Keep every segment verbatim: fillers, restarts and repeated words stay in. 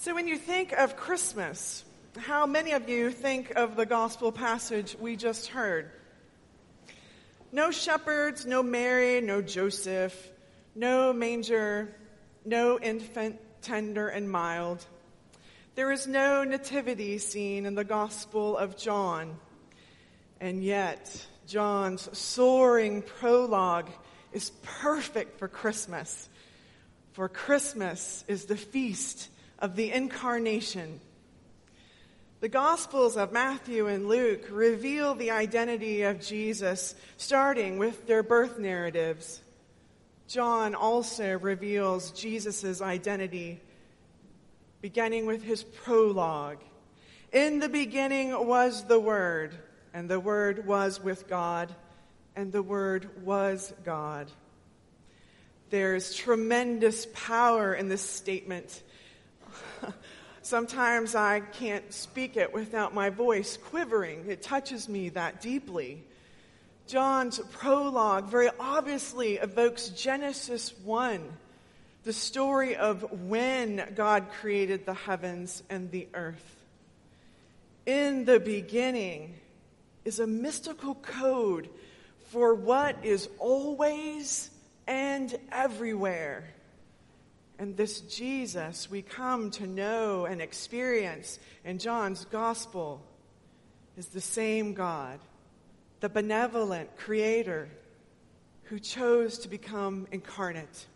So when you think of Christmas, how many of you think of the gospel passage we just heard? No shepherds, no Mary, no Joseph, no manger, no infant tender and mild. There is no nativity scene in the Gospel of John. And yet, John's soaring prologue is perfect for Christmas. For Christmas is the feast of the Incarnation. The Gospels of Matthew and Luke reveal the identity of Jesus, starting with their birth narratives. John also reveals Jesus' identity, beginning with his prologue. In the beginning was the Word, and the Word was with God, and the Word was God. There's tremendous power in this statement. Sometimes I can't speak it without my voice quivering. It touches me that deeply. John's prologue very obviously evokes Genesis one, the story of when God created the heavens and the earth. In the beginning is a mystical code for what is always and everywhere. And this Jesus we come to know and experience in John's gospel is the same God, the benevolent creator who chose to become incarnate.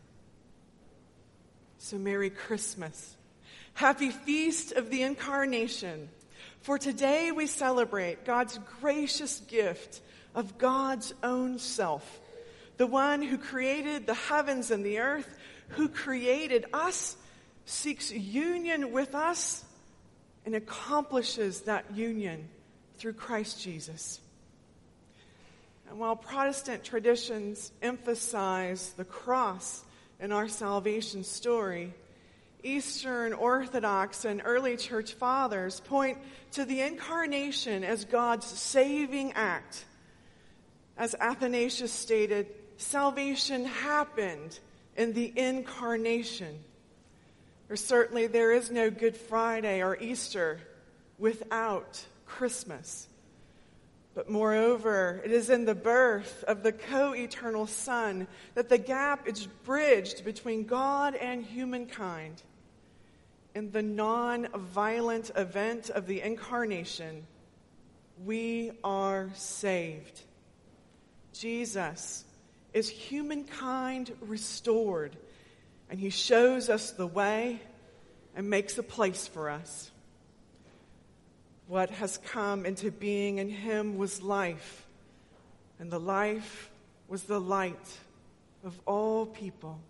So Merry Christmas. Happy Feast of the Incarnation. For today we celebrate God's gracious gift of God's own self, the one who created the heavens and the earth, who created us, seeks union with us, and accomplishes that union through Christ Jesus. And while Protestant traditions emphasize the cross in our salvation story, Eastern Orthodox and early church fathers point to the incarnation as God's saving act. As Athanasius stated, salvation happened in the incarnation. Or certainly there is no Good Friday or Easter without Christmas. But moreover, it is in the birth of the co-eternal Son that the gap is bridged between God and humankind. In the non-violent event of the incarnation, we are saved. Jesus is humankind restored, and he shows us the way and makes a place for us. What has come into being in him was life, and the life was the light of all people.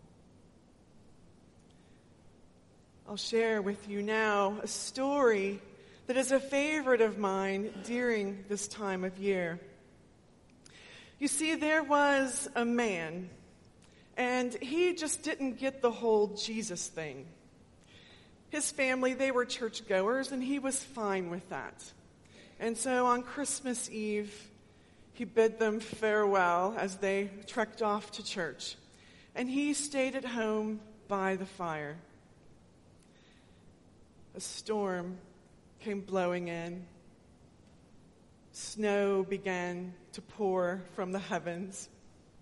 I'll share with you now a story that is a favorite of mine during this time of year. You see, there was a man, and he just didn't get the whole Jesus thing. His family, they were churchgoers, and he was fine with that. And so on Christmas Eve, he bid them farewell as they trekked off to church. And he stayed at home by the fire. A storm came blowing in. Snow began to pour from the heavens.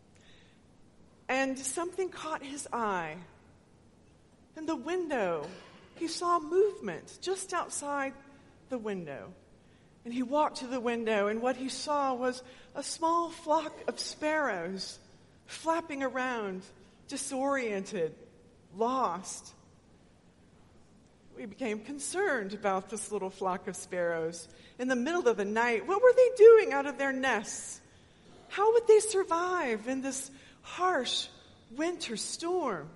And something caught his eye. In the window, he saw movement just outside the window. And he walked to the window, and what he saw was a small flock of sparrows flapping around, disoriented, lost. We became concerned about this little flock of sparrows. In the middle of the night, what were they doing out of their nests? How would they survive in this harsh winter storm?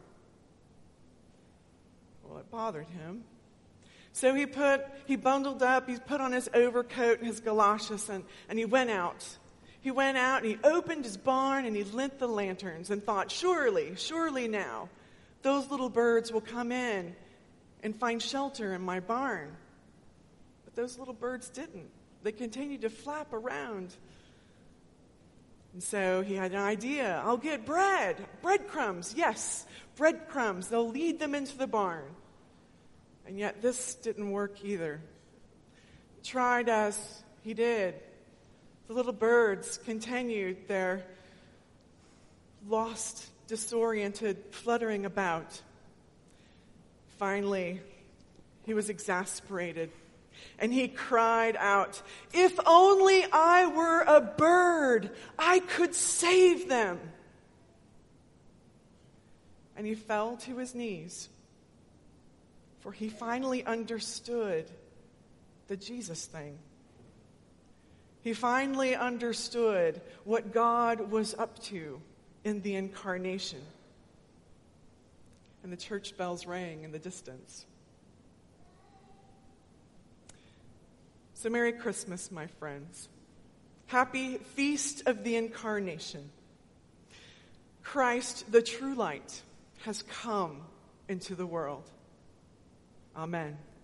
Well, it bothered him. So he put, he bundled up, he put on his overcoat and his galoshes, and, and he went out. He went out and he opened his barn and he lit the lanterns and thought, surely, surely now, those little birds will come in and find shelter in my barn. But those little birds didn't. They continued to flap around. And so he had an idea. I'll get bread, breadcrumbs, yes, breadcrumbs. They'll lead them into the barn. And yet this didn't work either. Tried as he did, the little birds continued their lost, disoriented fluttering about. Finally, he was exasperated, and he cried out, "If only I were a bird, I could save them." And he fell to his knees, for he finally understood the Jesus thing. He finally understood what God was up to in the incarnation. And the church bells rang in the distance. So Merry Christmas, my friends. Happy Feast of the Incarnation. Christ, the true light, has come into the world. Amen.